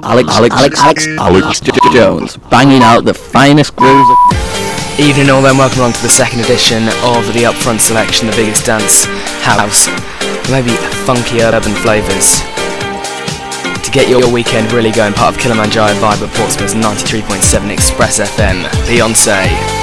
Alex Jones, banging out the finest grooves. Evening all, then welcome along to the second edition of the Upfront Selection, the biggest dance, house, maybe funky urban flavours. To get your weekend really going, part of Kilimanjaro Vibe at Portsmouth's 93.7 Express FM, Beyonce.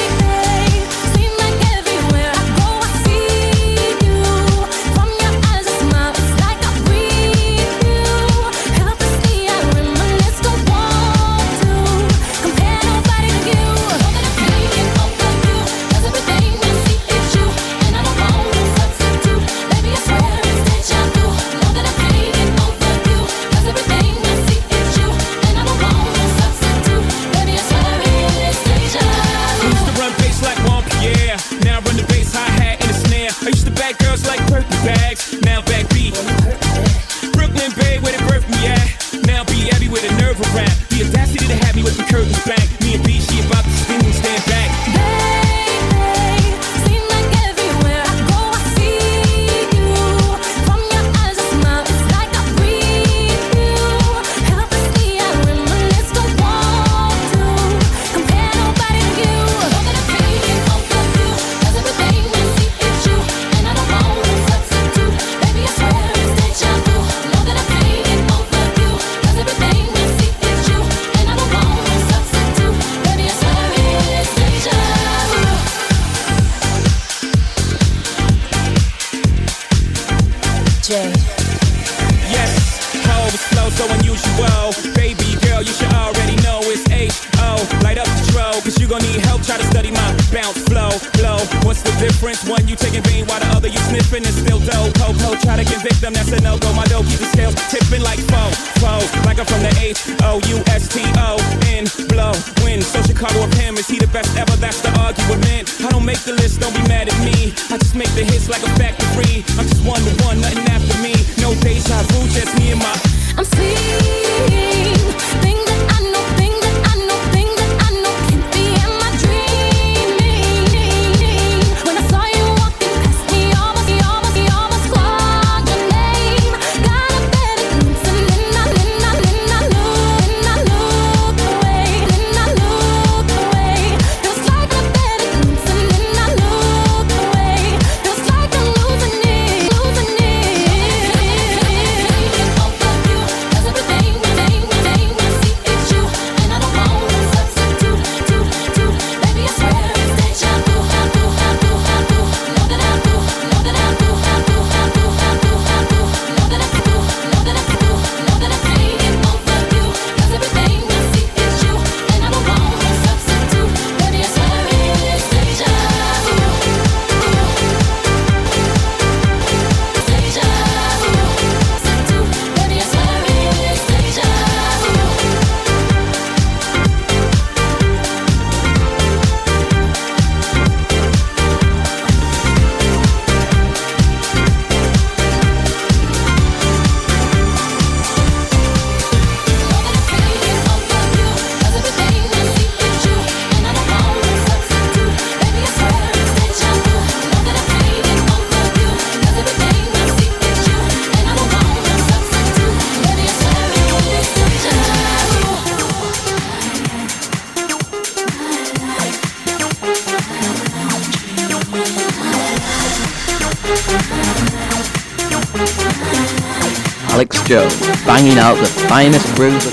Alex Jones, banging out the finest grooves.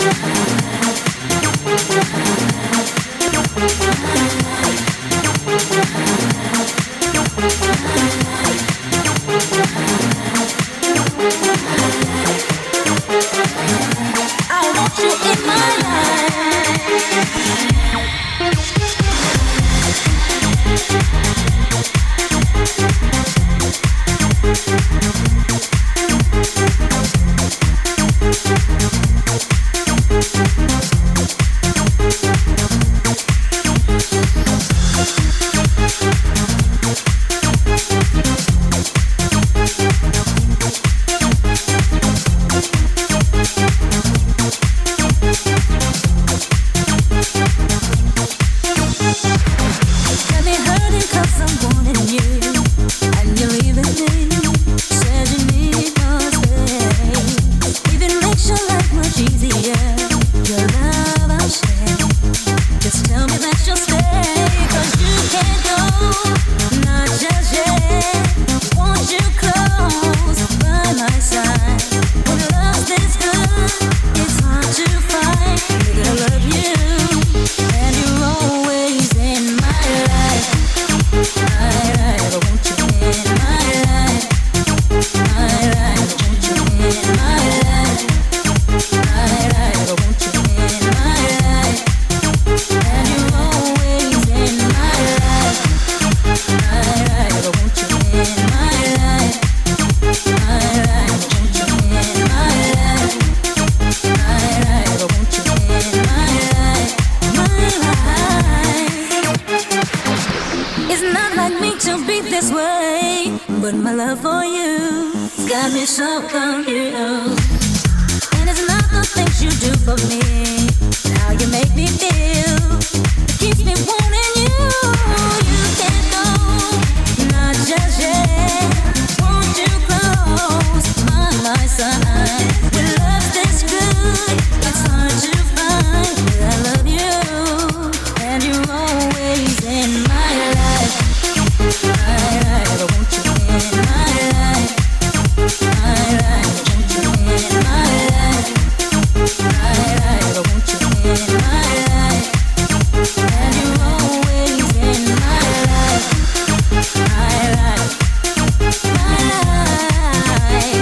I want you in my life. but my love for you has got me so confused. And it's not the things you do for me, how you make me feel, it keeps me wanting you. You can't go, not just yet. Won't you close my side? When love's this good, it's hard to find. I love you, and you're always in my life. My life, won't you in my life? My life, won't you in my life? My life, won't you in my life? And you're always in my life. My life, my life,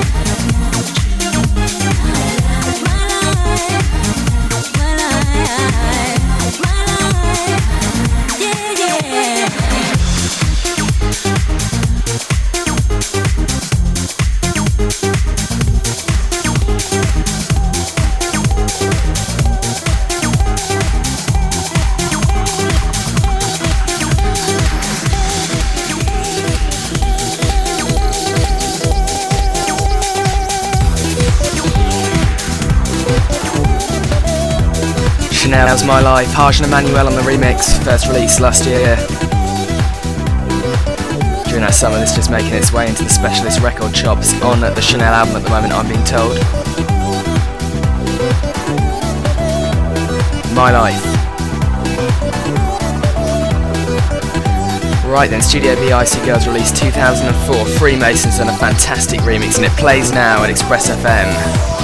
my life, my life, my life, yeah, yeah. Chanel's My Life, Harsh and Emmanuel on the remix, first released last year. During that summer, this is just making its way into the specialist record shops on the Chanel album at the moment, I'm being told. My Life. Right then, Studio B Icy Girls released 2004, Freemasons done a fantastic remix and it plays now at Express FM.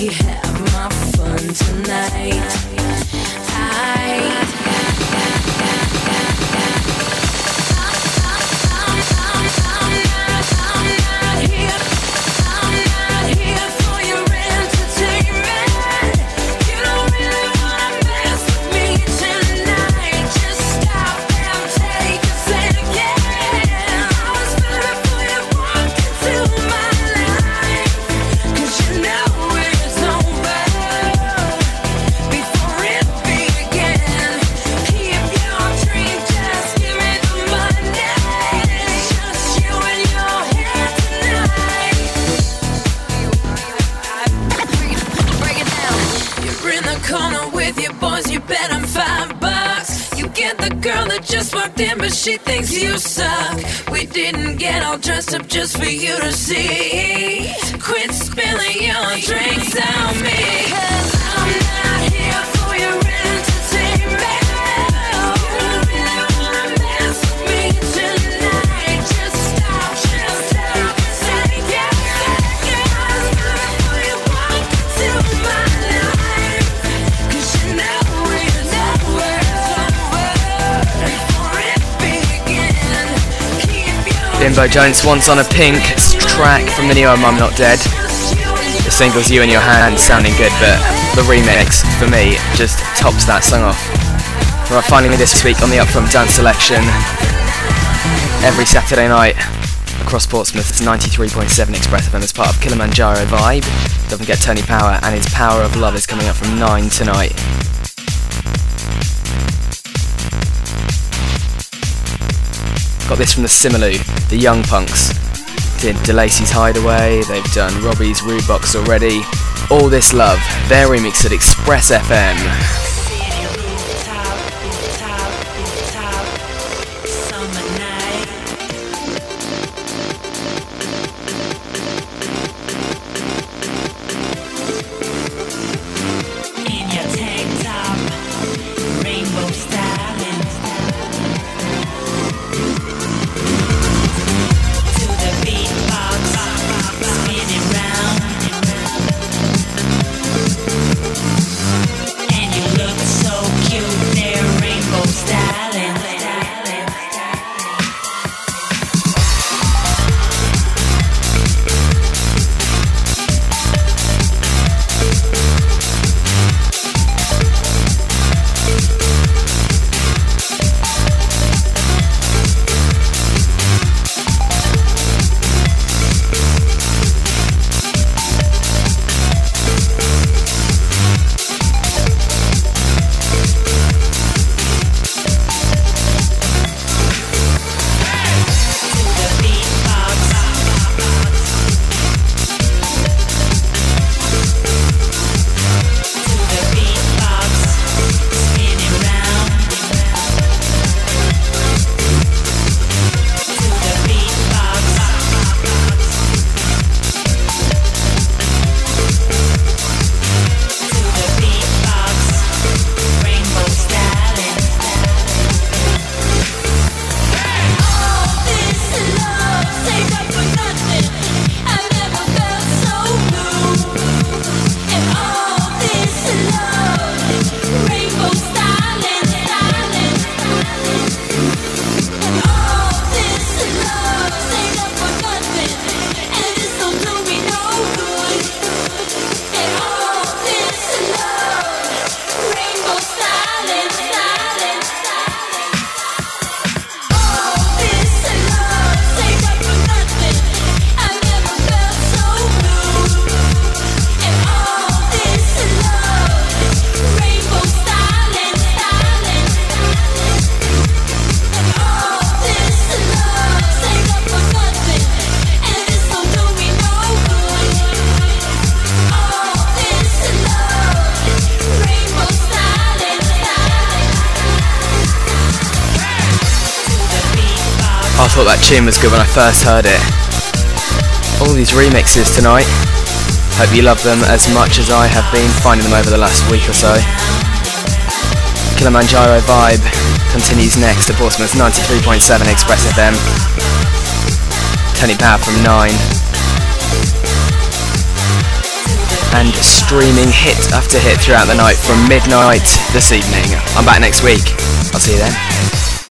have my fun tonight. Just walked in, but she thinks you suck. We didn't get all dressed up just for you to see. Quit spilling your drinks on me, 'cause I'm not here for your entertainment. You don't really wanna mess with me tonight. Just stop and take it back. Before you walk into my life, 'cause you know it's over. Bimbo Jones once on a Pink track from the new album I'm Not Dead. The single's You in Your Hand sounding good, but the remix for me just tops that song off. Right, finally this week on the Upfront Dance Selection, every Saturday night across Portsmouth, it's 93.7 Express FM as part of Kilimanjaro Vibe. Don't forget Tony Power and his Power of Love is coming up from 9 tonight. Got this from the Similou, the Young Punks. Did DeLacy's Hideaway, they've done Robbie's Rude Box already. All This Love, their remix at Express FM. I thought that tune was good when I first heard it. All these remixes tonight. Hope you love them as much as I have been finding them over the last week or so. Kilimanjaro Vibe continues next at Portsmouth 93.7 Express FM. Tony Power from 9. and streaming hit after hit throughout the night from midnight this evening. I'm back next week. I'll see you then.